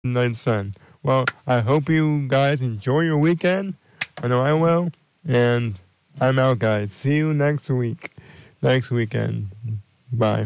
Night sun. Well, I hope you guys enjoy your weekend. I know I will. And I'm out, guys. See you next weekend. Bye.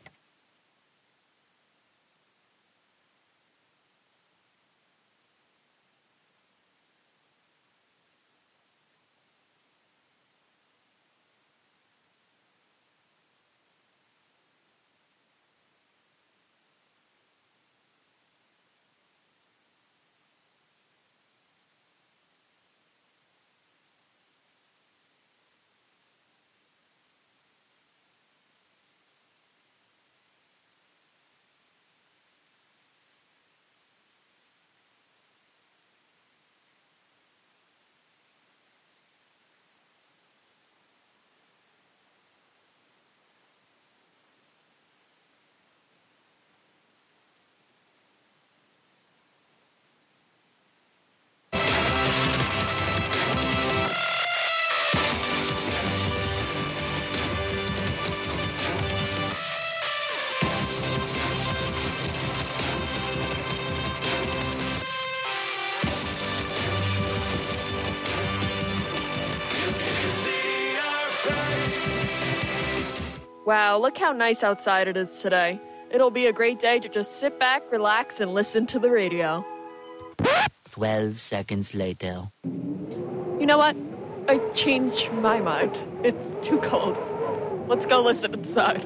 Wow, look how nice outside it is today. It'll be a great day to just sit back, relax, and listen to the radio. 12 seconds later. You know what? I changed my mind. It's too cold. Let's go listen inside.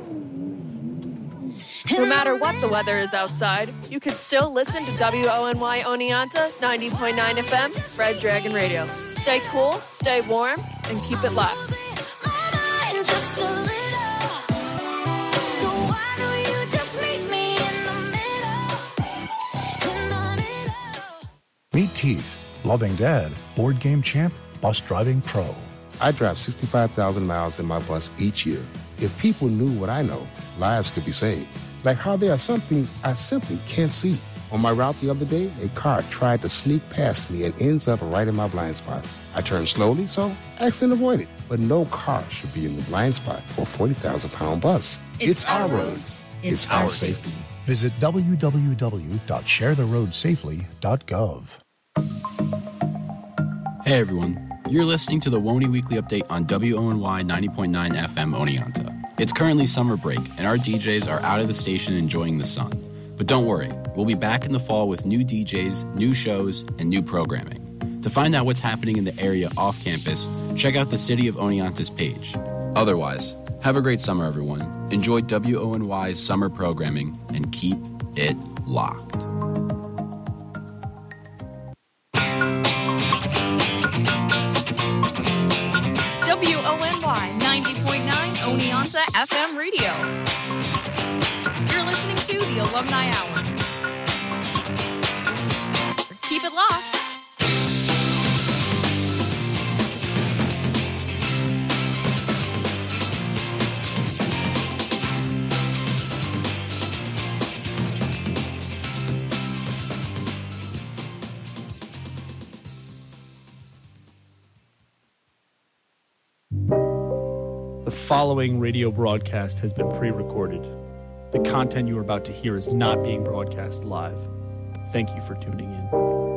No matter what the weather is outside, you can still listen to WONY Oneonta 90.9 FM, Red Dragon Radio. Stay cool, stay warm, and keep it locked. Meet Keith, loving dad, board game champ, bus driving pro. I drive 65,000 miles in my bus each year. If people knew what I know, lives could be saved. Like how there are some things I simply can't see. On my route the other day, a car tried to sneak past me and ends up right in my blind spot. I turned slowly, so accident avoided. But no car should be in the blind spot for a 40,000-pound bus. It's our roads. It's our safety. Visit www.sharetheroadsafely.gov. Hey everyone, you're listening to the WONY Weekly Update on WONY 90.9 FM Oneonta. It's currently summer break, and our DJs are out of the station enjoying the sun. But don't worry, we'll be back in the fall with new DJs, new shows, and new programming. To find out what's happening in the area off campus, check out the City of Oneonta's page. Otherwise, have a great summer, everyone. Enjoy WONY's summer programming, and keep it locked. WONY 90.9 Oneonta FM Radio. You're listening to the Alumni Hour. Keep it locked. The following radio broadcast has been pre-recorded. The content you are about to hear is not being broadcast live. Thank you for tuning in.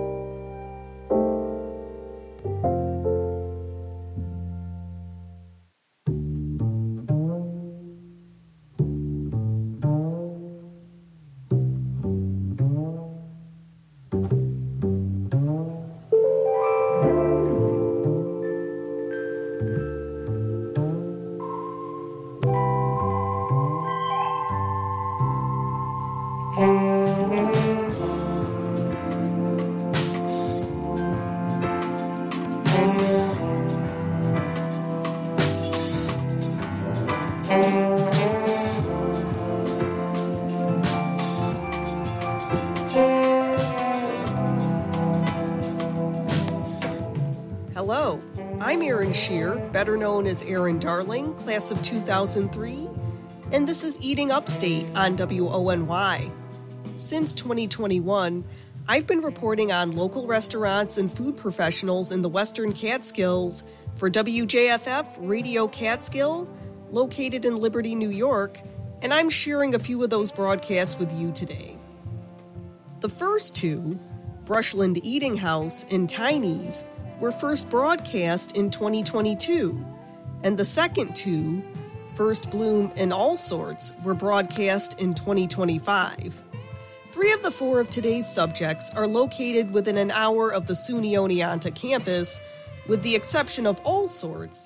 Hello, I'm Erin Shear, better known as Erin Darling, class of 2003, and this is Eating Upstate on WONY. Since 2021, I've been reporting on local restaurants and food professionals in the Western Catskills for WJFF Radio Catskill, located in Liberty, New York, and I'm sharing a few of those broadcasts with you today. The first two, Brushland Eating House and Tiny's, were first broadcast in 2022, and the second two, First Bloom and All Sorts, were broadcast in 2025. 3 of the 4 of today's subjects are located within an hour of the SUNY Oneonta campus, with the exception of All Sorts.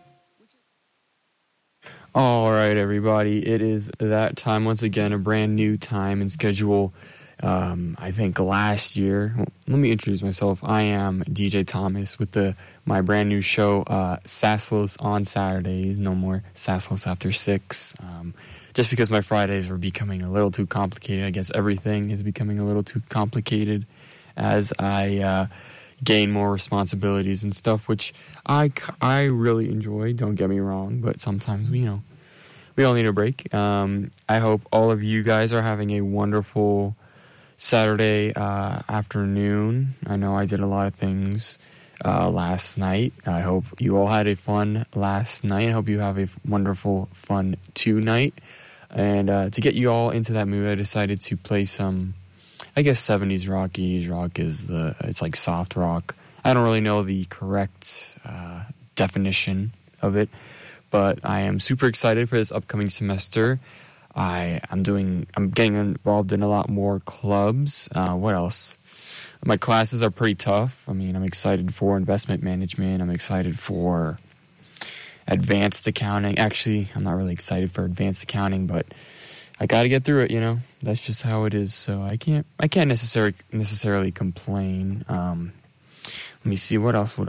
All right, everybody. It is that time once again, a brand new time and schedule. I think last year, let me introduce myself. I am DJ Thomas with my brand new show, Saslos on Saturdays. No more Saslos after 6. Just because my Fridays were becoming a little too complicated. I guess everything is becoming a little too complicated as I gain more responsibilities and stuff, which I really enjoy. Don't get me wrong, but sometimes we all need a break. I hope all of you guys are having a wonderful Saturday afternoon. I know I did a lot of things last night. I hope you all had a fun last night. I hope you have a wonderful fun tonight. And to get you all into that mood, I decided to play some, I guess, 70s rock. 80s rock it's like soft rock. I don't really know the correct definition of it, but I am super excited for this upcoming semester. I'm getting involved in a lot more clubs. What else? My classes are pretty tough. I mean, I'm excited for investment management. I'm excited for advanced accounting. Actually, I'm not really excited for advanced accounting, but I got to get through it. That's just how it is. So I can't necessarily complain. Let me see what else.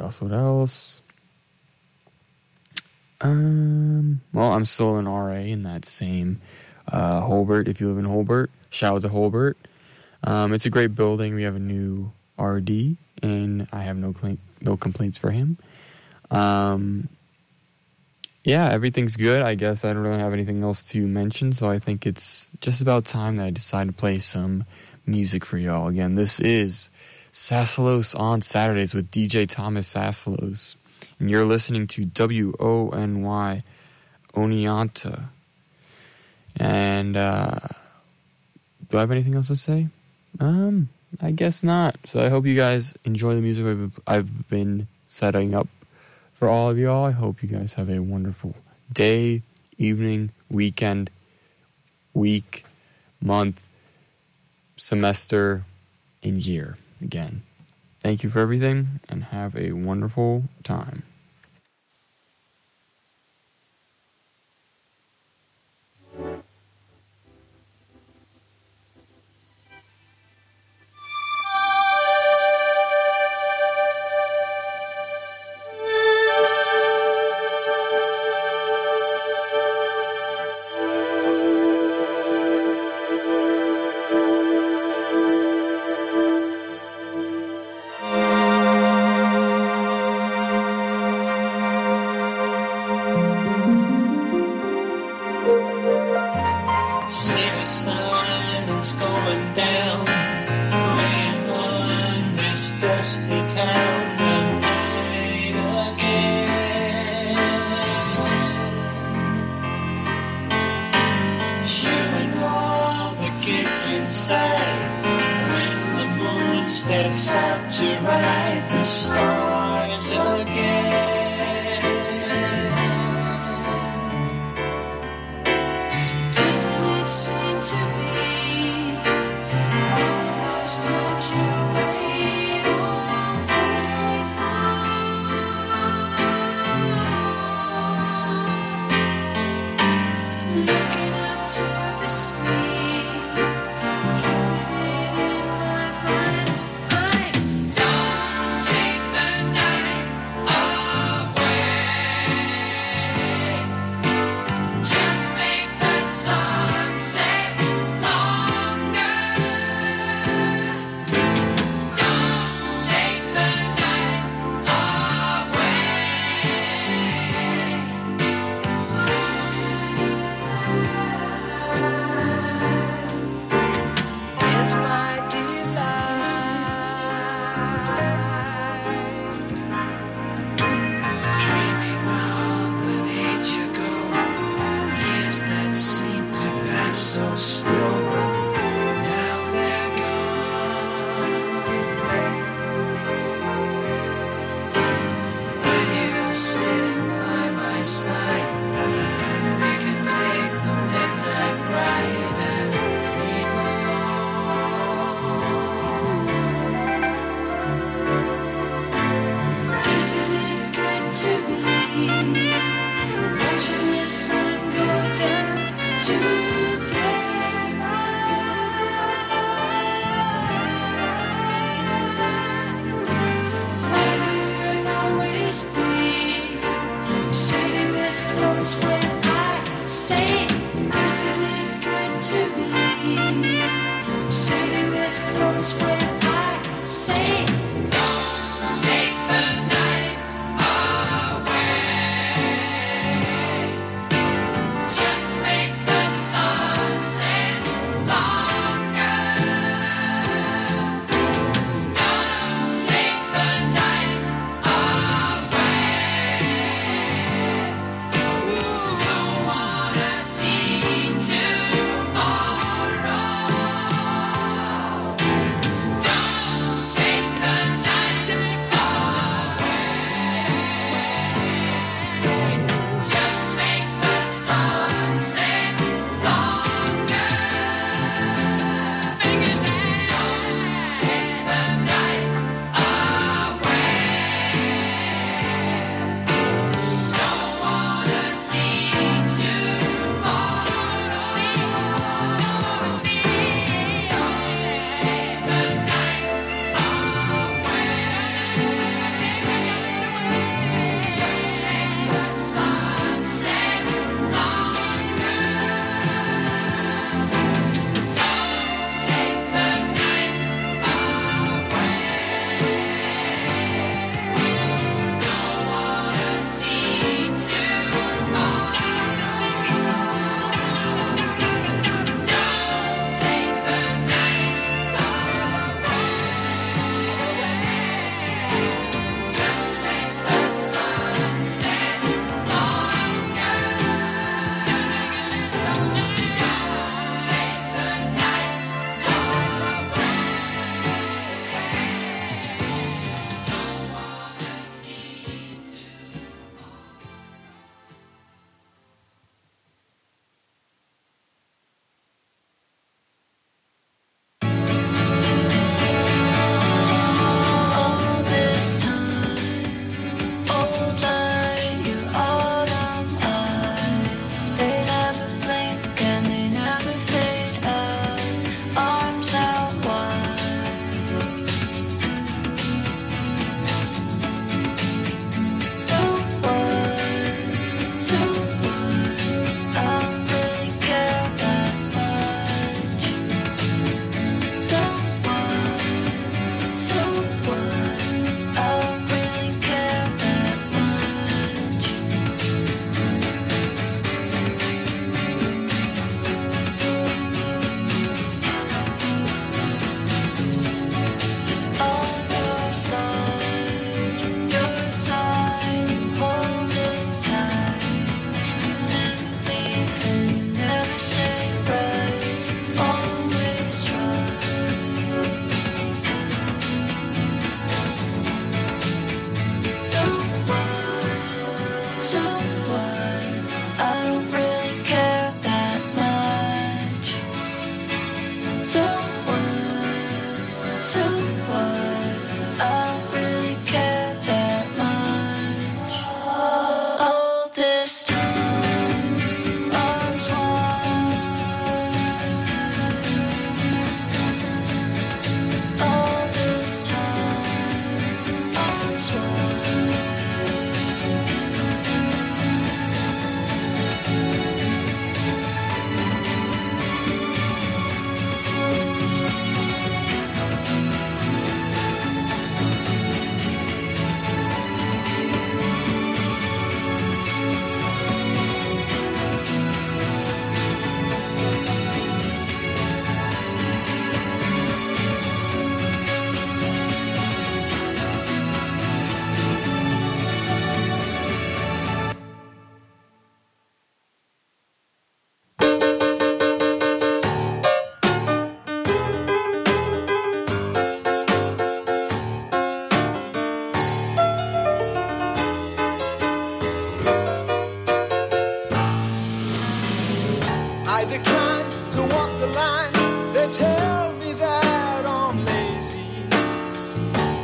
Well, I'm still an RA in that same Holbert. If you live in Holbert, shout out to Holbert. It's a great building. We have a new RD, and I have no complaints for him. Yeah, everything's good. I guess I don't really have anything else to mention, so I think it's just about time that I decide to play some music for y'all. Again, this is Saslos on Saturdays with DJ Thomas Saslos, and you're listening to WONY Oneonta. And do I have anything else to say? I guess not. So I hope you guys enjoy the music I've been setting up for all of y'all. I hope you guys have a wonderful day, evening, weekend, week, month, semester, and year. Again, thank you for everything, and have a wonderful time. I don't take the night off.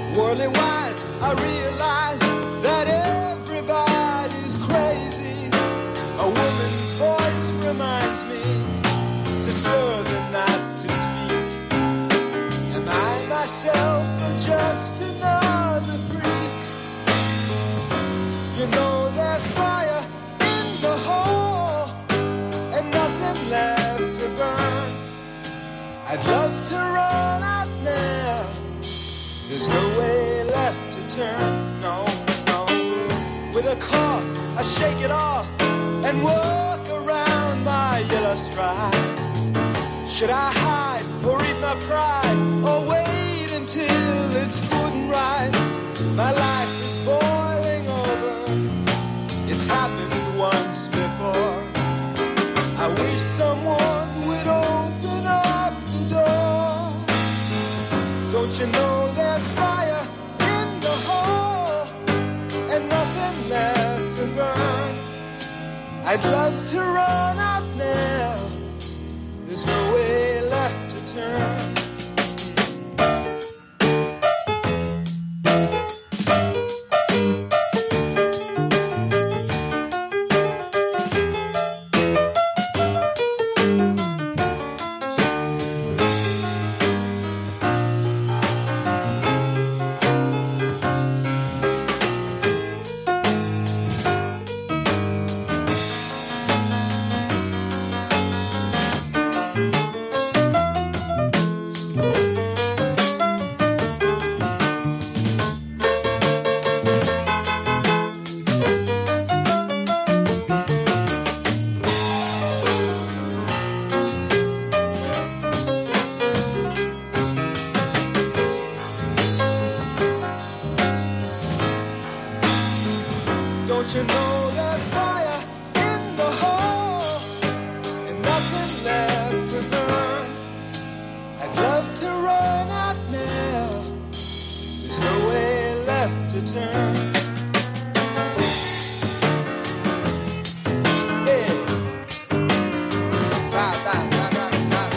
Worldly wise, I realize that everybody's crazy. A woman's voice reminds me to serve and not to speak. Am I myself or just another freak? You know there's fire in the hole and nothing left to burn. I'd love to run out now. There's no way left to turn, no, no. With a cough, I shake it off and walk around my yellow stride. Should I hide or eat my pride or wait until it's good and right? My life is boiling over. It's happened once before. I wish someone would open up the door. Don't you know there's fire in the hole and nothing left to burn? I'd love to run out now. There's no way left to turn. Don't you know there's fire in the hole and nothing left to burn? I'd love to run out now. There's no way left to turn. Yeah. Bye, bye, bye, bye, bye.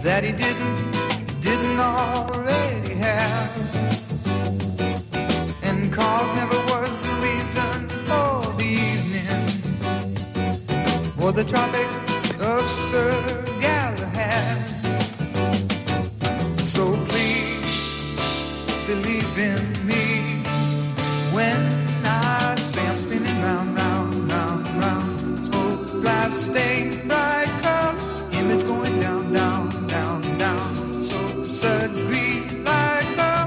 that he didn't already have. And cause never was the reason for the evening or the Tropic of Sir Galahad. So please believe in me when I say I'm spinning round, round, round, round. Smoke glass stained bright color, image going down, down, down, down. So absurd greed like love.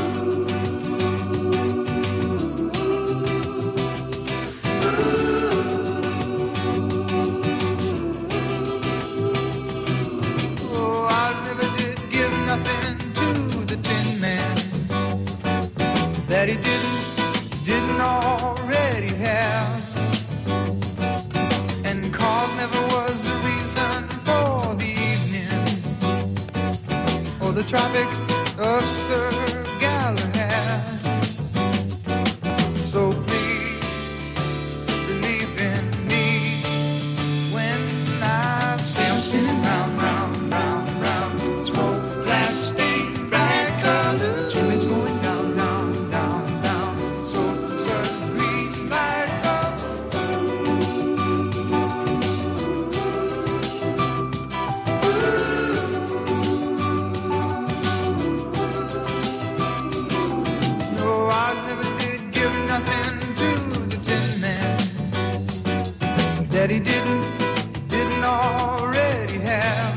Oh, I never did give nothing to the Tin Man that he didn't already have. And cause never was the reason for the evening or the Tropic of Sir Galahad. So please believe in me when I say I'm spinning round, round, round, round. Smoke glass stained bright colors, image going down, down, down, down. So absurd green light up. No, I never did give nothing to the Tin Man that he didn't already have.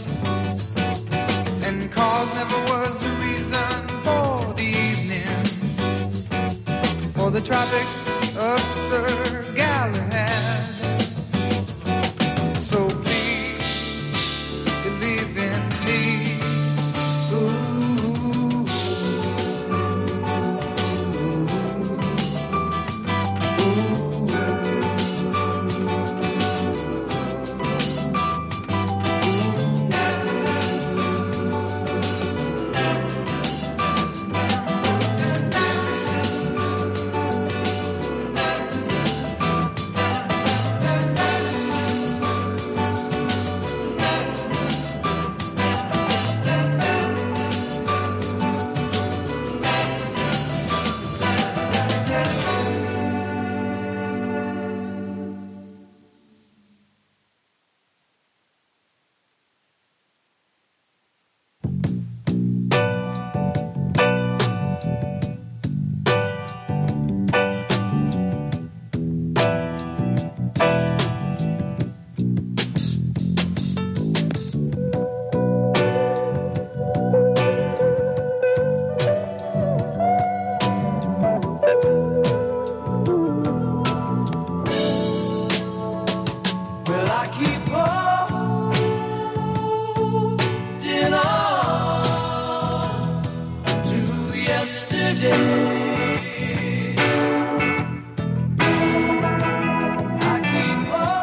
And cause never was the reason for the evening or the Tropic of Sir Galahad. So please believe in me. Well, I keep holding on to yesterday. I keep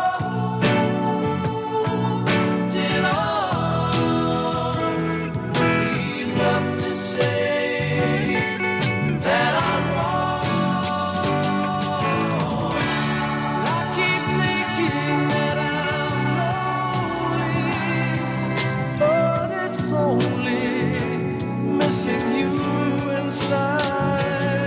holding on enough to say that I'm wrong. I keep thinking that but it's only missing you inside.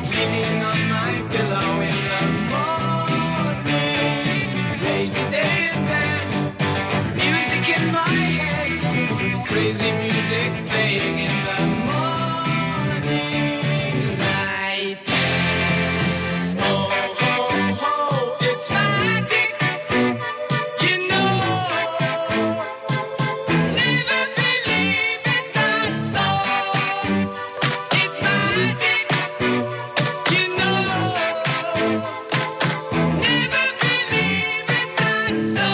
leaning on my pillow in the morning. Lazy day in bed, music in my head, crazy music playing in the morning light. Oh, ho, ho, it's magic, you know. Never believe it's not so. It's magic, you know. Never believe it's not so.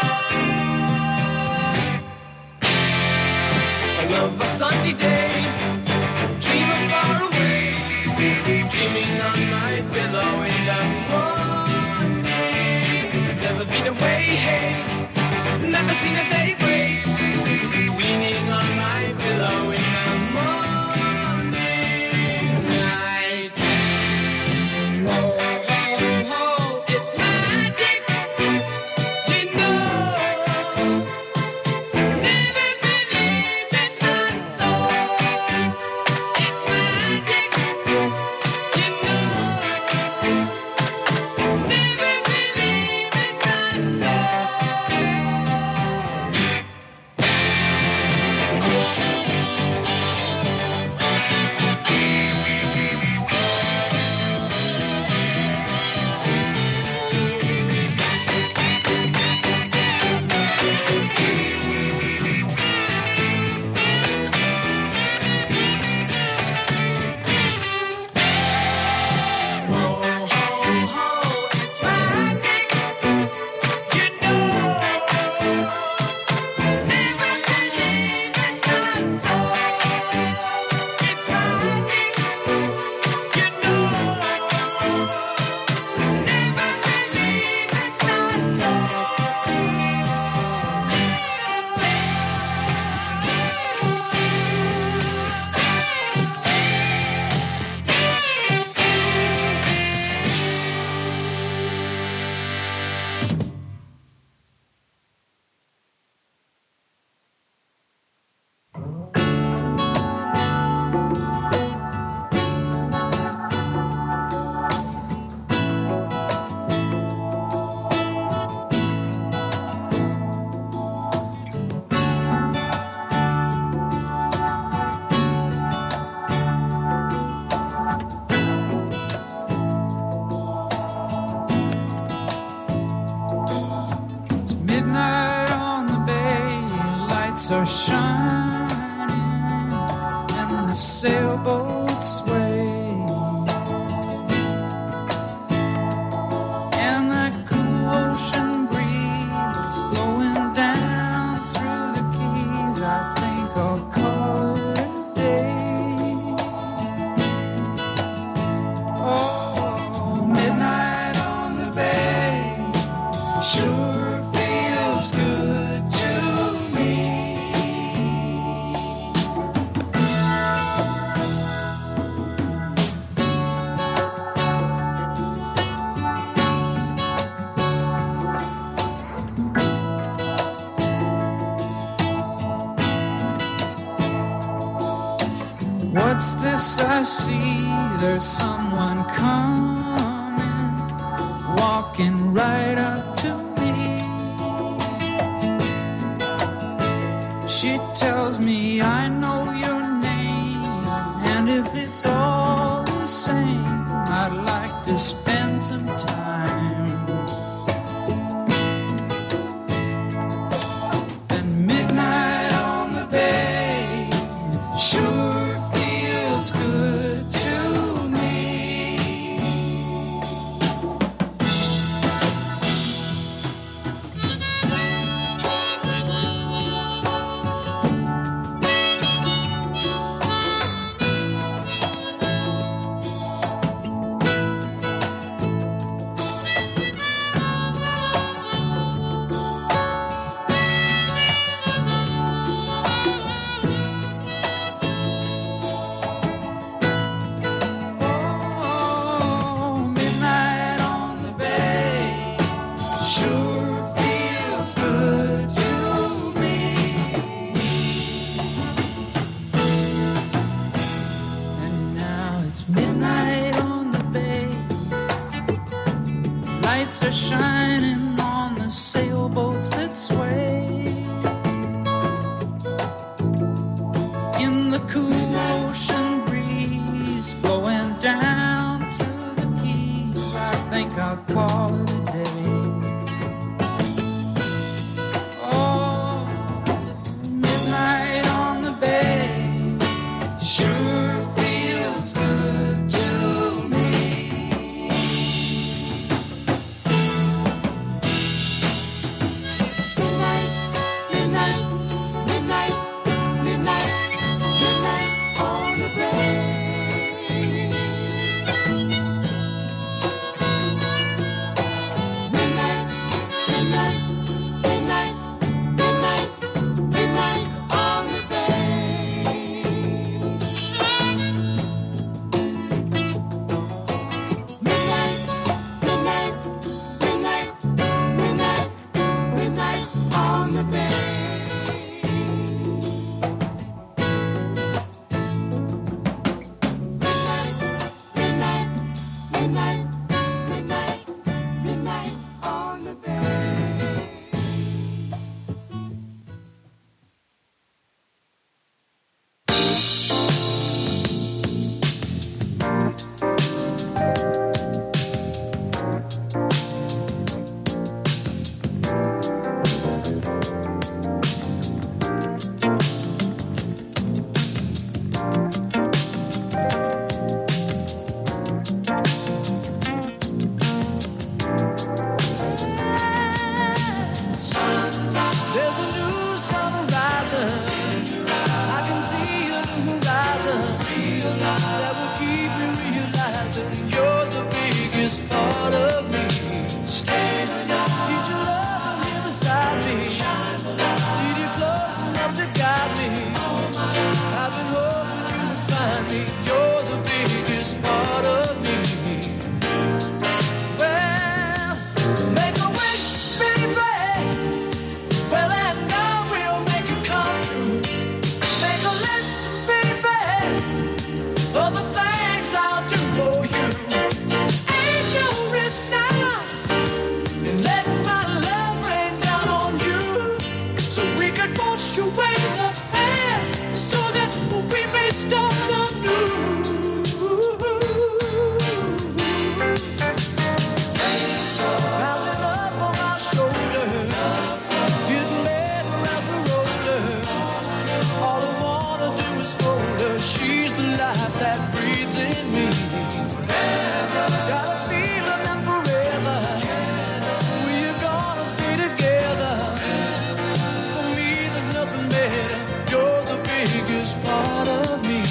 I love a sunny day, dreaming far away, dreaming on my pillow in the morning. Never been away, hey, never seen a day break, leaning on my pillow in the morning light. Oh, ho, ho, it's magic, you know. Never believe it's not so. It's magic, you know. Never believe it's not so. It's magic, you know. Never believe it's not so. It's magic, you know. Never believe it's not so. It's midnight on the bay, lights are shining, and the sailboats sway. And that cool ocean breeze blowing down through the keys, I think I'll call it a day. Oh, midnight on the bay sure feels good to me. What's this I see? There's someone coming, walking right up to me. She tells me I know your name, and if it's all the same, I'd like to spend some time. And midnight on the bay sure feels good to me. lights are shining on the sailboats that sway in the cool ocean breeze blowing down through the keys. I think I'll call it a day. Oh, midnight on the bay sure feels good to me. Midnight, midnight, midnight, midnight, midnight on the bay. Midnight, midnight, midnight, midnight, midnight on the bay. Midnight, midnight, midnight, midnight, midnight on the bay. Midnight, midnight, midnight, midnight on the bay. There's a new sun rising. I can see a new horizon that will keep me realizing you're the biggest part of me. Stay the night. Did you love here beside me? Did you close enough to guide me? I've been hoping you would find me. You're the biggest part of me. Well, make a wish, baby. Well, and now we'll make it come true. Make a list, baby, of the things I'll do for you. Ain't no risk now in letting my love rain down on you, so we could wash away the past, so that we may start anew. Rising up on my shoulder, getting better as a roller. All I wanna do is hold her. She's the life that breathes in me. Forever. Got a feeling that forever we're gonna stay together. For me, there's nothing better. You're the biggest part of me.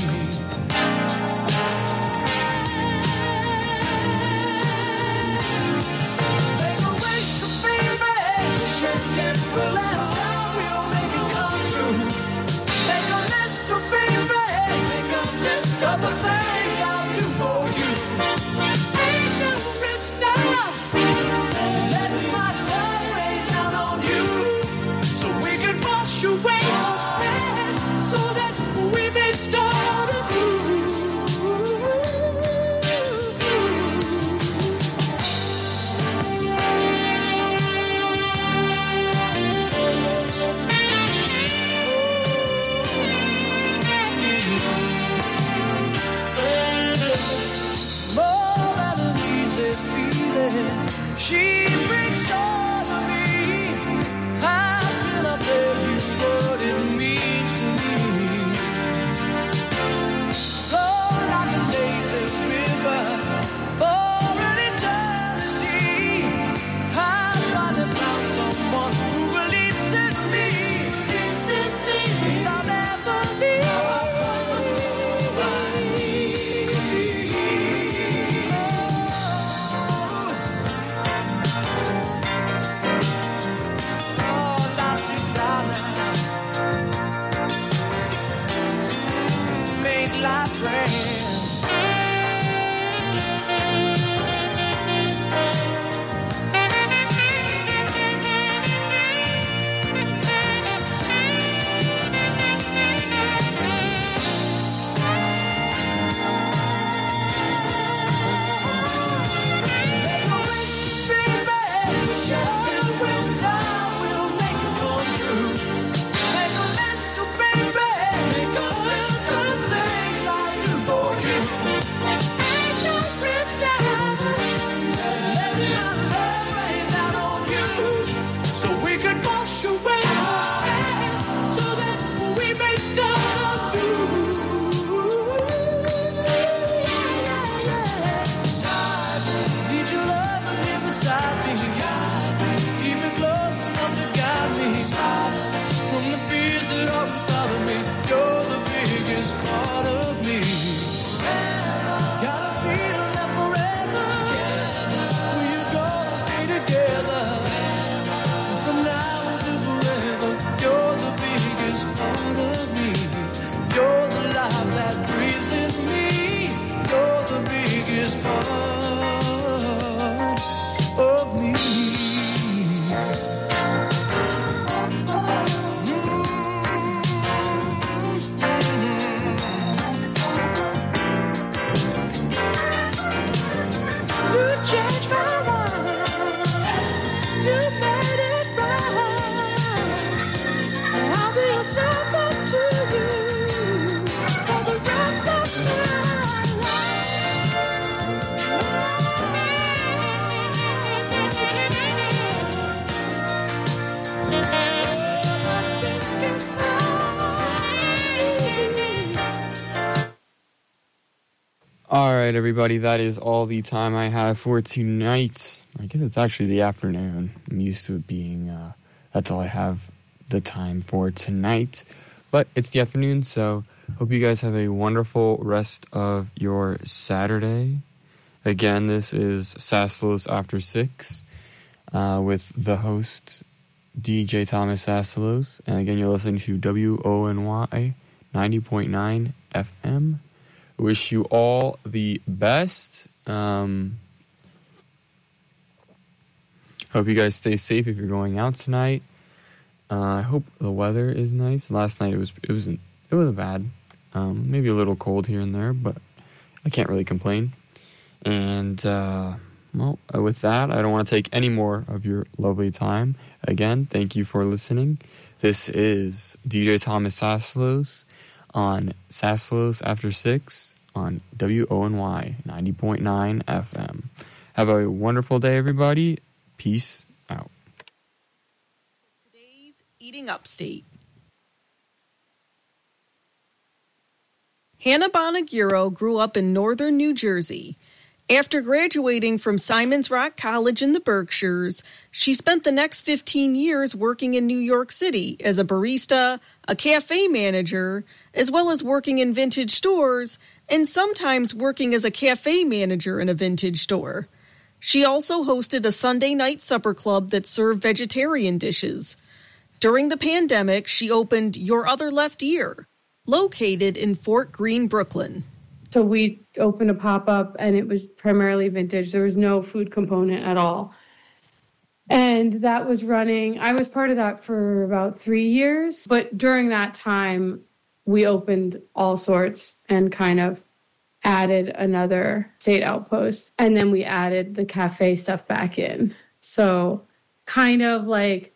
Make a wish, baby. Well, and now we'll make it come true. Make a list, baby. Make a list of the things I'll do for you. Ain't no risk now. Let my love rain down on you, so we can wash away the past, so that we may start anew. More than an easy feeling, she brings joy to me. How can I tell you what it means to me? Flow like a lazy river for an eternity. I finally found someone who believes in me. I'll never leave. of me. You changed my life. You made it right. I'll be a servant to you for the rest of All right, everybody, that is all the time I have for tonight. I guess it's actually the afternoon. I'm used to it being, that's all I have the time for tonight. But it's the afternoon, so hope you guys have a wonderful rest of your Saturday. Again, this is Sassalos After 6 with the host, DJ Thomas Sassalos. And again, you're listening to WONY 90.9 FM. Wish you all the best. Hope you guys stay safe if you're going out tonight. I hope the weather is nice. Last night it wasn't bad. Maybe a little cold here and there, but I can't really complain. And with that, I don't want to take any more of your lovely time. Again, thank you for listening. This is DJ Thomas Sassalos on Sassalos After 6 on WONY 90.9 FM. Have a wonderful day, everybody. Peace out. Today's Eating Upstate. Hannah Bonaguro grew up in northern New Jersey. After graduating from Simon's Rock College in the Berkshires, she spent the next 15 years working in New York City as a barista, a cafe manager, as well as working in vintage stores, and sometimes working as a cafe manager in a vintage store. She also hosted a Sunday night supper club that served vegetarian dishes. During the pandemic, she opened Your Other Left Ear, located in Fort Greene, Brooklyn. So we opened a pop-up, and it was primarily vintage. There was no food component at all. And that was running. I was part of that for about 3 years. But during that time, we opened All Sorts and kind of added another state outpost. And then we added the cafe stuff back in. So kind of like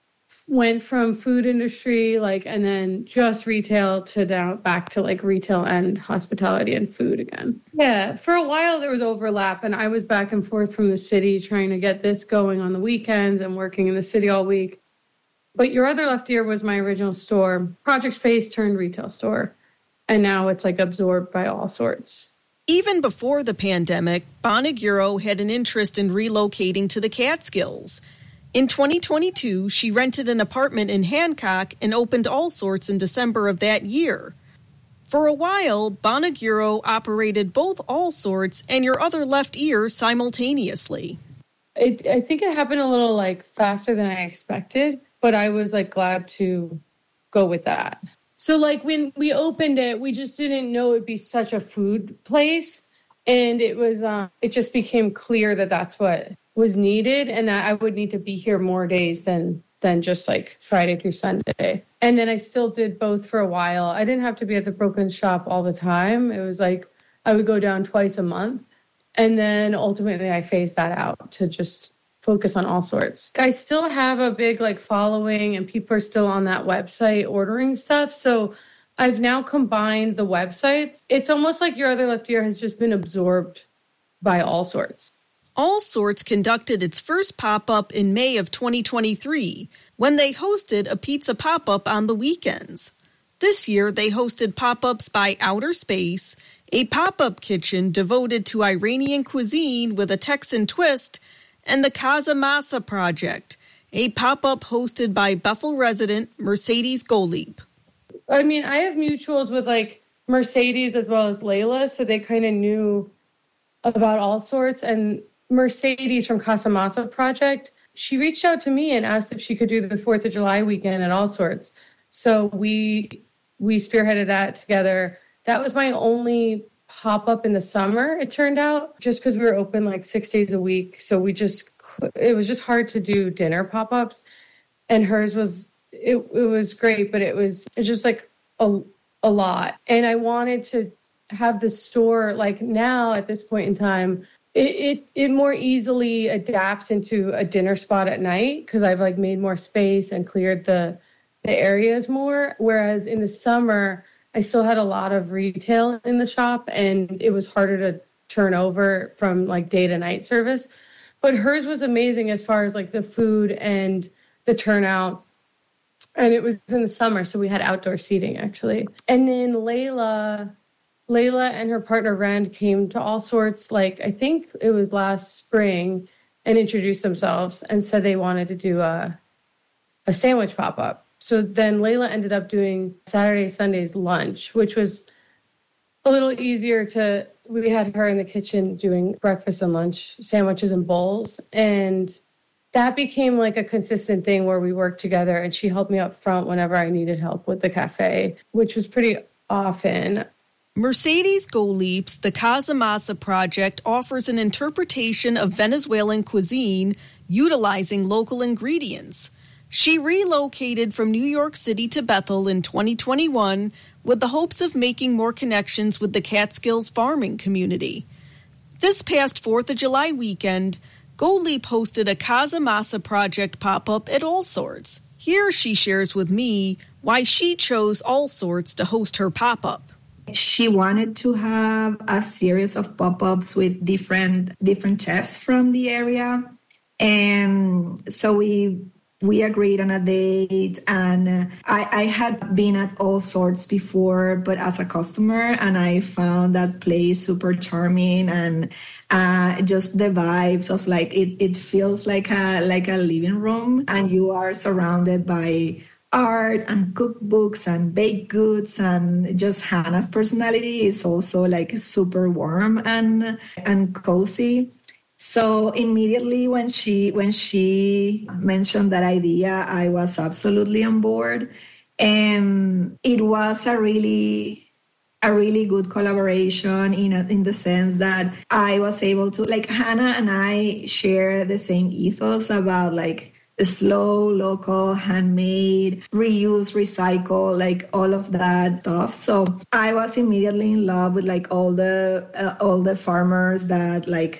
went from food industry, and then just retail to down back to retail and hospitality and food again. Yeah, for a while there was overlap, and I was back and forth from the city trying to get this going on the weekends and working in the city all week. But Your Other Left Ear was my original store. Project Space turned retail store, and now it's absorbed by All Sorts. Even before the pandemic, Bonaguro had an interest in relocating to the Catskills. In 2022, she rented an apartment in Hancock and opened All Sorts in December of that year. For a while, Bonaguro operated both All Sorts and Your Other Left Ear simultaneously. I think it happened a little faster than I expected, but I was glad to go with that. So when we opened it, we just didn't know it'd be such a food place. And it was, it just became clear that that's what was needed and that I would need to be here more days than just Friday through Sunday. And then I still did both for a while. I didn't have to be at the Brooklyn shop all the time. It was I would go down twice a month. And then ultimately I phased that out to just focus on All Sorts. I still have a big following and people are still on that website ordering stuff. So I've now combined the websites. It's almost like Your Other Left Ear has just been absorbed by All Sorts. All Sorts conducted its first pop-up in May of 2023 when they hosted a pizza pop-up on the weekends. This year, they hosted pop-ups by Outer Space, a pop-up kitchen devoted to Iranian cuisine with a Texan twist, and the Casa Masa Project, a pop-up hosted by Bethel resident Mercedes Goleep. I mean, I have mutuals with Mercedes as well as Layla, so they kind of knew about All Sorts. And Mercedes from Casa Masa Project, she reached out to me and asked if she could do the 4th of July weekend at All Sorts. So we spearheaded that together. That was my only pop up in the summer, it turned out, just because we were open like 6 days a week. So it was just hard to do dinner pop-ups. And hers was, it was great, but it's just like a lot. And I wanted to have the store, like now at this point in time, it more easily adapts into a dinner spot at night because I've like made more space and cleared the areas more. Whereas in the summer, I still had a lot of retail in the shop and it was harder to turn over from like day to night service. But hers was amazing as far as like the food and the turnout. And it was in the summer, so we had outdoor seating actually. And then Layla and her partner Rand came to All Sorts, like I think it was last spring, and introduced themselves and said they wanted to do a sandwich pop-up. So then Layla ended up doing Saturday, Sunday's lunch, which was a little easier we had her in the kitchen doing breakfast and lunch, sandwiches and bowls. And that became like a consistent thing where we worked together and she helped me up front whenever I needed help with the cafe, which was pretty often. Mercedes Goleeps, the Casamasa project, offers an interpretation of Venezuelan cuisine utilizing local ingredients. She relocated from New York City to Bethel in 2021 with the hopes of making more connections with the Catskills farming community. This past 4th of July weekend, Goleep hosted a Casamasa project pop-up at All Sorts. Here she shares with me why she chose All Sorts to host her pop-up. She wanted to have a series of pop-ups with different chefs from the area. And so we agreed on a date, and I had been at All Sorts before, but as a customer, and I found that place super charming, and just the vibes of like it feels like a living room, and you are surrounded by art and cookbooks and baked goods, and just Hannah's personality is also like super warm and cozy. So immediately when she mentioned that idea, I was absolutely on board. And it was a really good collaboration in the sense that I was able to, like, Hannah and I share the same ethos about like slow, local, handmade, reuse, recycle, like all of that stuff. So I was immediately in love with like all the farmers that like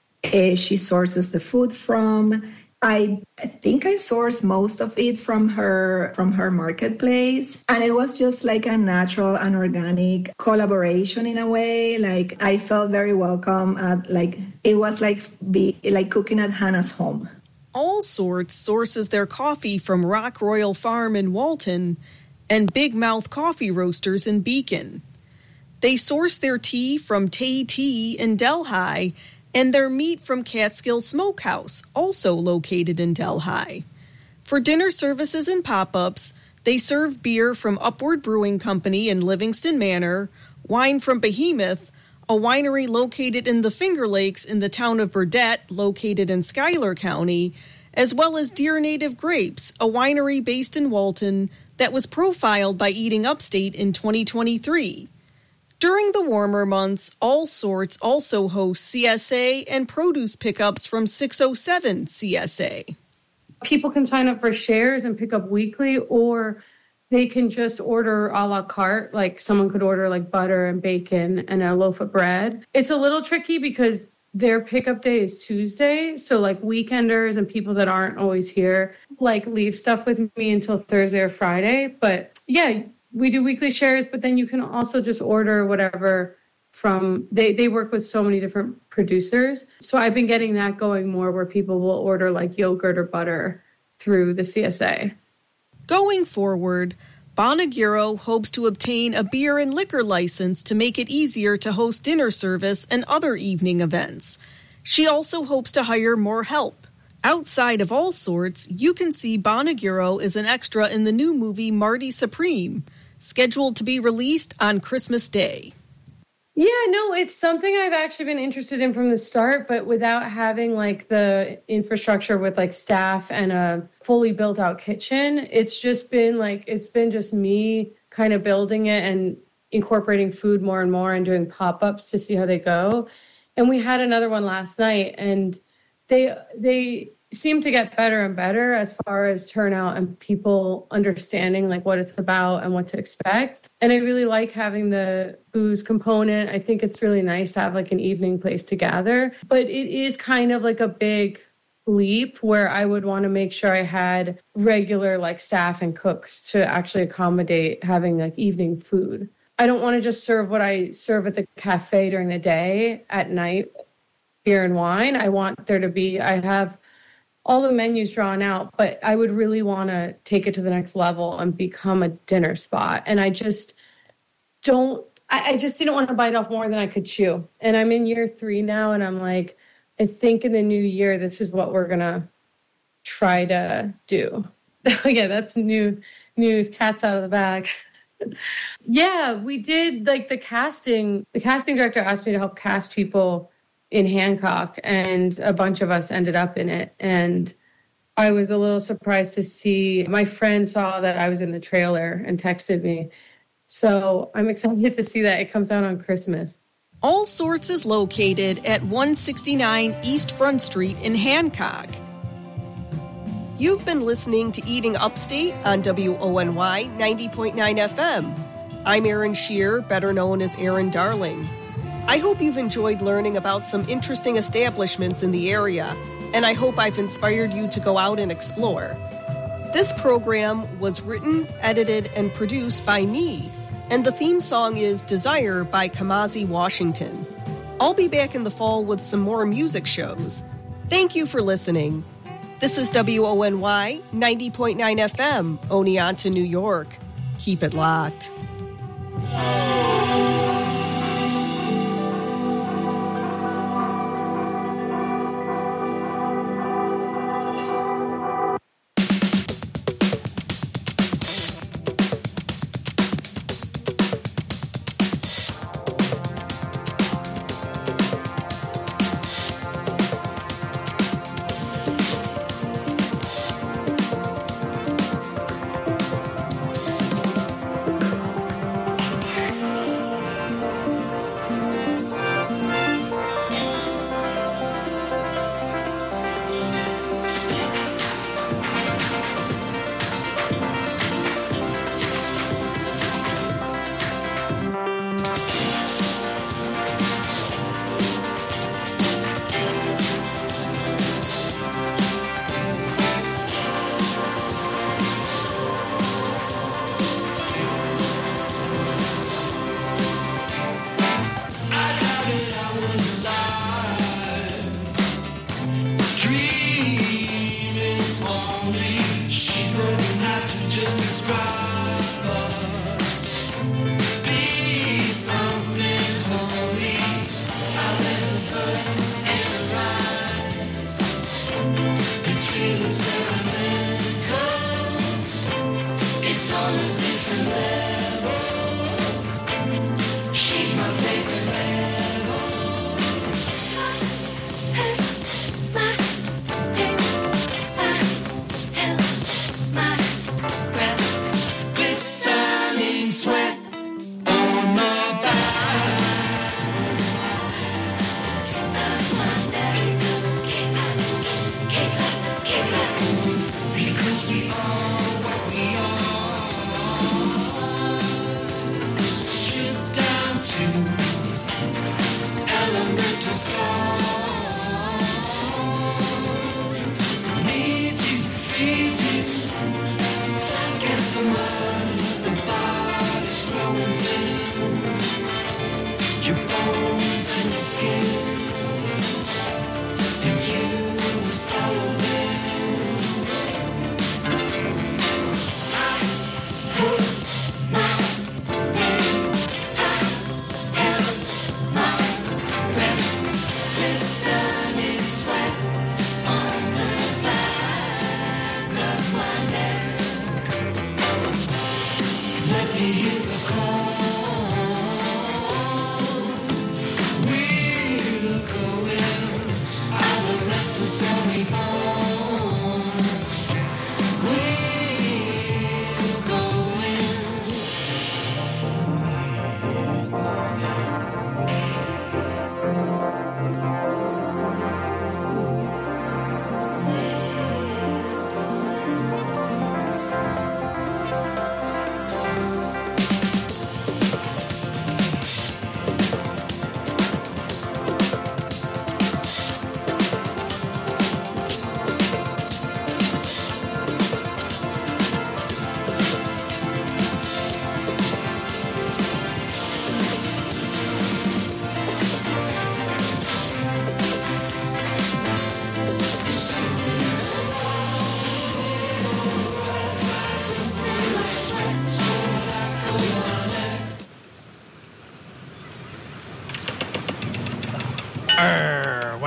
she sources the food from. I think I sourced most of it from her marketplace, and it was just like a natural and organic collaboration in a way. Like I felt very welcome at like it was like cooking at Hannah's home. All Sorts sources their coffee from Rock Royal Farm in Walton and Big Mouth Coffee Roasters in Beacon. They source their tea from Tay Tea in Delhi and their meat from Catskill Smokehouse, also located in Delhi. For dinner services and pop-ups, they serve beer from Upward Brewing Company in Livingston Manor, wine from Behemoth, a winery located in the Finger Lakes in the town of Burdett, located in Schuyler County, as well as Deer Native Grapes, a winery based in Walton that was profiled by Eating Upstate in 2023. During the warmer months, All Sorts also hosts CSA and produce pickups from 607 CSA. People can sign up for shares and pick up weekly, or they can just order a la carte. Like someone could order like butter and bacon and a loaf of bread. It's a little tricky because their pickup day is Tuesday. So like weekenders and people that aren't always here, like leave stuff with me until Thursday or Friday. But yeah, we do weekly shares, but then you can also just order whatever from, they work with so many different producers. So I've been getting that going more where people will order like yogurt or butter through the CSA. Going forward, Bonaguro hopes to obtain a beer and liquor license to make it easier to host dinner service and other evening events. She also hopes to hire more help. Outside of All Sorts, you can see Bonaguro as an extra in the new movie Marty Supreme, scheduled to be released on Christmas Day. Yeah, no, it's something I've actually been interested in from the start, but without having like the infrastructure with like staff and a fully built out kitchen, it's just been just me kind of building it and incorporating food more and more and doing pop-ups to see how they go. And we had another one last night, and they seem to get better and better as far as turnout and people understanding like what it's about and what to expect. And I really like having the booze component. I think it's really nice to have like an evening place to gather, but it is kind of like a big leap where I would want to make sure I had regular like staff and cooks to actually accommodate having like evening food. I don't want to just serve what I serve at the cafe during the day at night, beer and wine. I want there to be, I have all the menus drawn out, but I would really want to take it to the next level and become a dinner spot. And I just didn't want to bite off more than I could chew. And I'm in year 3 now, and I'm like, I think in the new year, this is what we're going to try to do. Yeah, that's new news, cat's out of the bag. Yeah, we did like the casting. The casting director asked me to help cast people in Hancock, and a bunch of us ended up in it. And I was a little surprised to see, my friend saw that I was in the trailer and texted me. So I'm excited to see that. It comes out on Christmas. All Sorts is located at 169 East Front Street in Hancock. You've been listening to Eating Upstate on WONY 90.9 FM. I'm Erin Shear, better known as Erin Darling. I hope you've enjoyed learning about some interesting establishments in the area, and I hope I've inspired you to go out and explore. This program was written, edited, and produced by me, and the theme song is Desire by Kamasi Washington. I'll be back in the fall with some more music shows. Thank you for listening. This is WONY 90.9 FM, Oneonta, New York. Keep it locked.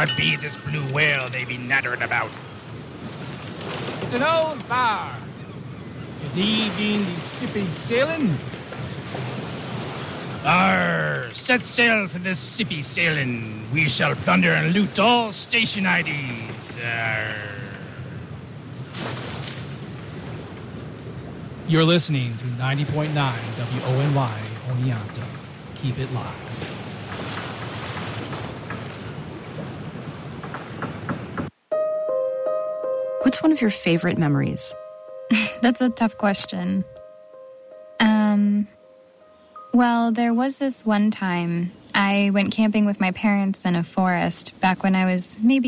What be this blue whale they be nattering about? It's an old bar. Ye been the sippy sailing? Arr, set sail for this sippy sailing. We shall plunder and loot all station IDs. Arr. You're listening to 90.9 WONY Oneonta. Keep it locked. What's one of your favorite memories? That's a tough question. Well, there was this one time I went camping with my parents in a forest back when I was maybe